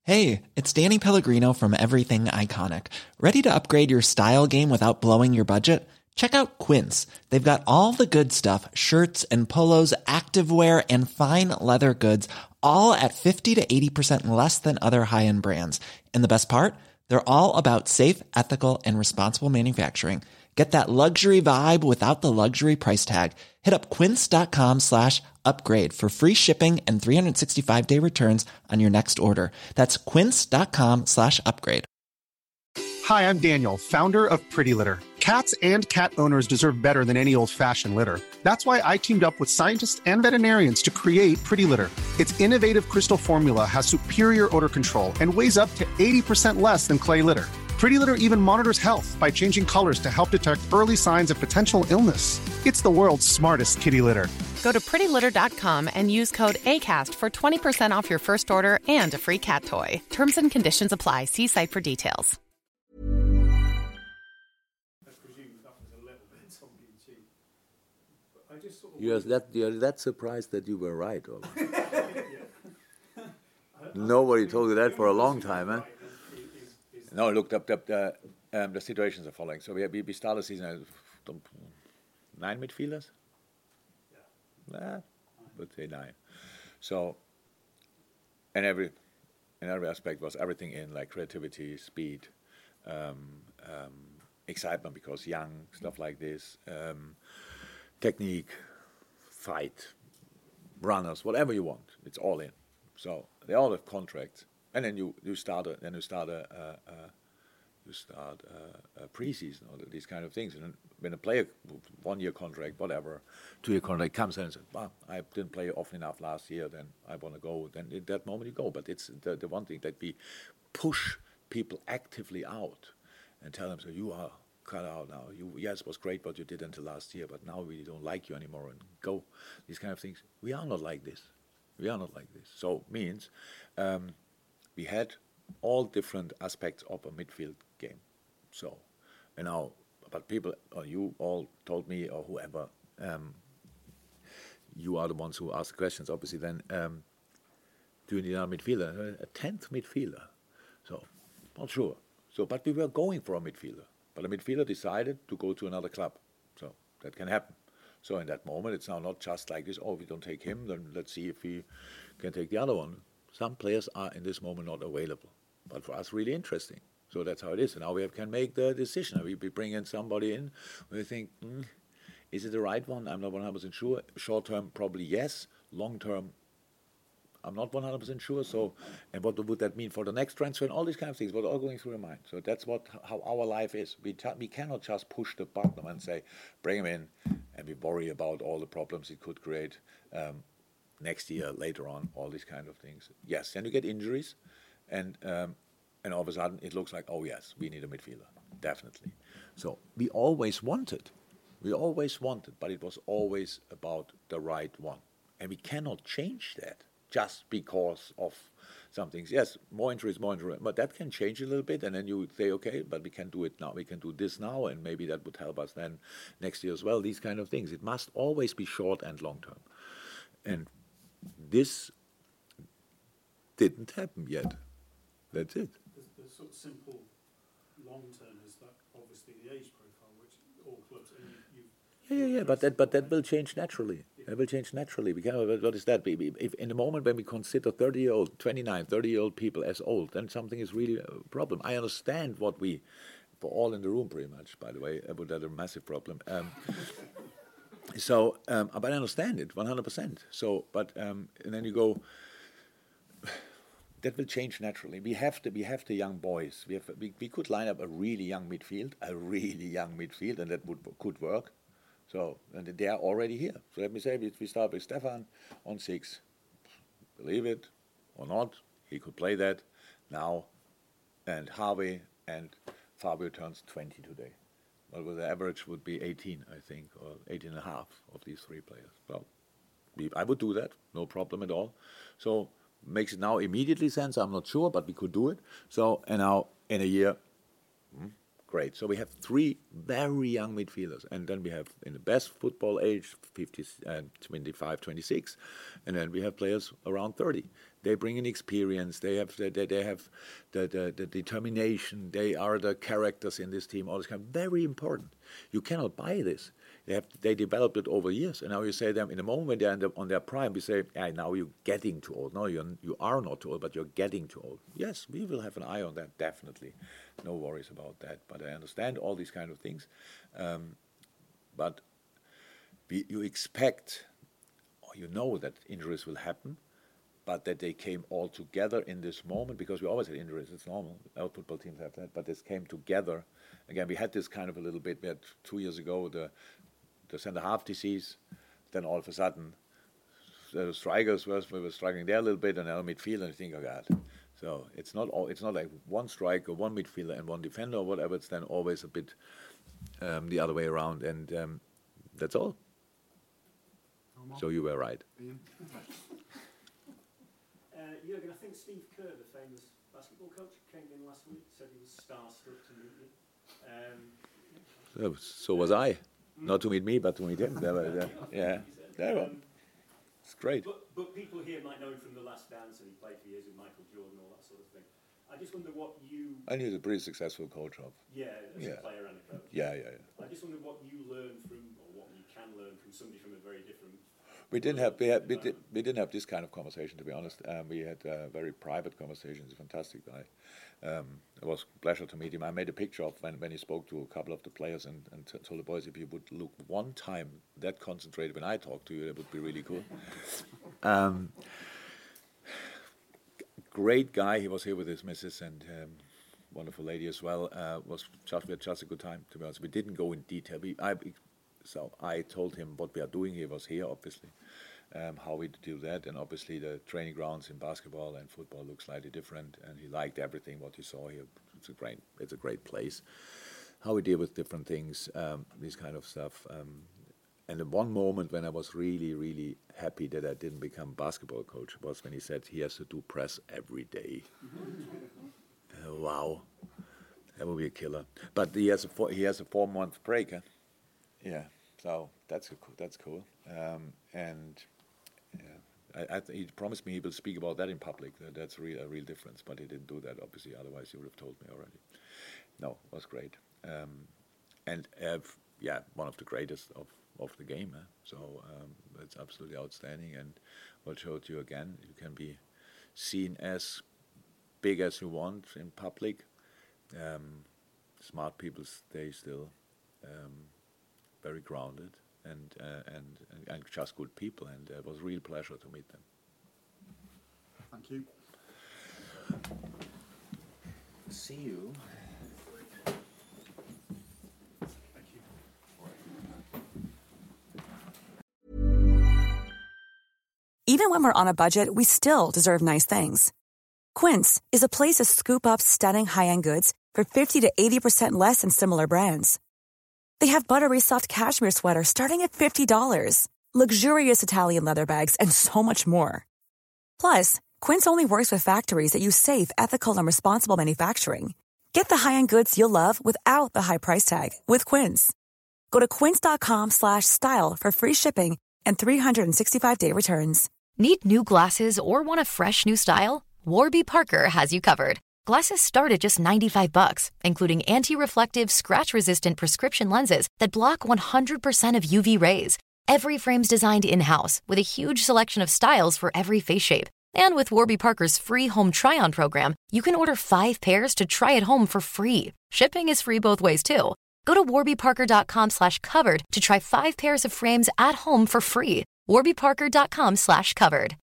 Hey, it's Danny Pellegrino from Everything Iconic. Ready to upgrade your style game without blowing your budget? Check out Quince. They've got all the good stuff, shirts and polos, activewear, and fine leather goods, all at 50 to 80% less than other high-end brands. And the best part? They're all about safe, ethical, and responsible manufacturing. Get that luxury vibe without the luxury price tag. Hit up quince.com/upgrade for free shipping and 365-day returns on your next order. That's quince.com/upgrade. Hi, I'm Daniel, founder of Pretty Litter. Cats and cat owners deserve better than any old-fashioned litter. That's why I teamed up with scientists and veterinarians to create Pretty Litter. Its innovative crystal formula has superior odor control and weighs up to 80% less than clay litter. Pretty Litter even monitors health by changing colors to help detect early signs of potential illness. It's the world's smartest kitty litter. Go to prettylitter.com and use code ACAST for 20% off your first order and a free cat toy. Terms and conditions apply. See site for details. You're that surprised that you were right. Or... Nobody told you that for a long time, huh? No, look, the situations are following. So we start the season at 9 midfielders? Yeah. Would say 9. So, and every aspect was everything in, like creativity, speed, excitement because young, stuff like this, technique, fight, runners, whatever you want, it's all in. So they all have contracts, and then you start a preseason or these kind of things. And when a player, 1-year contract, whatever, 2-year contract comes in and says, "Well, I didn't play often enough last year, then I want to go." Then at that moment you go. But it's the one thing that we push people actively out and tell them, "So you are cut out now. Yes, it was great what you did until last year, but now we don't like you anymore, and go." These kind of things. We are not like this. So means we had all different aspects of a midfield game. So, and now, but people, or you all told me, or whoever, you are the ones who ask questions, obviously, then do you need a midfielder? A 10th midfielder. So, not sure. So, but we were going for a midfielder. But a midfielder decided to go to another club. So, that can happen. So, in that moment, it's now not just like this, we don't take him, then let's see if we can take the other one. Some players are in this moment not available. But for us, really interesting. So that's how it is. And now we can make the decision. We bring in somebody in. We think, is it the right one? I'm not 100% sure. Short term, probably yes. Long term, I'm not 100% sure. So, and what would that mean for the next transfer? And all these kind of things, what's all going through your mind. So that's how our life is. We cannot just push the button and say, bring him in, and we worry about all the problems it could create next year, later on, all these kind of things. Yes, then you get injuries. And all of a sudden it looks like, yes, we need a midfielder, definitely. So we always wanted, but it was always about the right one. And we cannot change that just because of some things. Yes, more injuries, but that can change a little bit. And then you say, okay, but we can do it now. We can do this now, and maybe that would help us then next year as well, these kind of things. It must always be short and long term. And this didn't happen yet. That's it. The sort of simple long term is that obviously the age profile, which all clubs but that will change naturally. That will change naturally. What is that? If in the moment when we consider 30-year-old, 29, 30-year-old people as old, then something is really a problem. I understand for all in the room pretty much, by the way, about that a massive problem. But I understand it 100%. So, and then you go. That will change naturally. We have the young boys. We could line up a really young midfield, and that could work. So, and they are already here. So let me say, we start with Stefan on 6. Believe it or not, he could play that now. And Harvey and Fabio turns 20 today. Well, the average would be 18, I think, or 18 and a half of these 3 players. Well, I would do that, no problem at all. So, makes it now immediately sense, I'm not sure, but we could do it. So, and now in a year, great. So we have 3 very young midfielders. And then we have, in the best football age, 25, 26. And then we have players around 30. They bring in experience. They have the determination. They are the characters in this team. All this kind of very important. You cannot buy this. They developed it over years, and now you say them in the moment when they're on their prime. We say, now you're getting too old. No, you are not too old, but you're getting too old. Yes, we will have an eye on that, definitely. No worries about that. But I understand all these kind of things. But you expect, or you know that injuries will happen, but that they came all together in this moment, because we always had injuries. It's normal. Our football teams have that, but this came together. Again, we had this kind of a little bit. We had 2 years ago the centre-half disease. Then all of a sudden, the strikers we were struggling there a little bit, and now midfield, and you think, oh God. So it's not like one striker, one midfielder, and one defender or whatever. It's then always a bit the other way around, and that's all. So you were right. Jürgen, I think Steve Kerr, the famous basketball coach, came in last week, said he was starstruck to meet you. So was I. Not to meet me, but to meet him. Yeah. It's great. But people here might know him from The Last Dance, and he played for years with Michael Jordan, all that sort of thing. I just wonder what you... And he's a pretty successul coach of. Yeah, as a player and a coach. Yeah. I just wonder what you learn from, or what you can learn from somebody from a very different... We didn't have this kind of conversation, to be honest. We had very private conversations. He's a fantastic guy. It was a pleasure to meet him. I made a picture of when he spoke to a couple of the players and told the boys, if you would look one time that concentrated when I talked to you, that would be really cool. Great guy. He was here with his missus and wonderful lady as well. We had just a good time, to be honest. We didn't go in detail. So I told him what we are doing. He was here, obviously, how we do that. And obviously the training grounds in basketball and football look slightly different. And he liked everything, what he saw here. It's a great place. How we deal with different things, this kind of stuff. And the one moment when I was really, really happy that I didn't become basketball coach was when he said he has to do press every day. Wow. That would be a killer. But he has a 4-month break, huh? Yeah, so that's cool. He promised me he will speak about that in public. That's a real difference, but he didn't do that, obviously. Otherwise, he would have told me already. No, it was great. One of the greatest of the game. So it's absolutely outstanding. And what showed you again, you can be seen as big as you want in public. Smart people stay still. Very grounded and just good people, and it was a real pleasure to meet them. Thank you. See you. Thank you. Even when we're on a budget, we still deserve nice things. Quince is a place to scoop up stunning high-end goods for 50 to 80% less than similar brands. They have buttery soft cashmere sweaters starting at $50, luxurious Italian leather bags, and so much more. Plus, Quince only works with factories that use safe, ethical, and responsible manufacturing. Get the high-end goods you'll love without the high price tag with Quince. Go to quince.com/style for free shipping and 365-day returns. Need new glasses or want a fresh new style? Warby Parker has you covered. Glasses start at just $95, including anti-reflective, scratch-resistant prescription lenses that block 100% of UV rays. Every frame's designed in-house with a huge selection of styles for every face shape. And with Warby Parker's free home try-on program, you can order 5 pairs to try at home for free. Shipping is free both ways, too. Go to warbyparker.com/covered to try 5 pairs of frames at home for free. warbyparker.com/covered.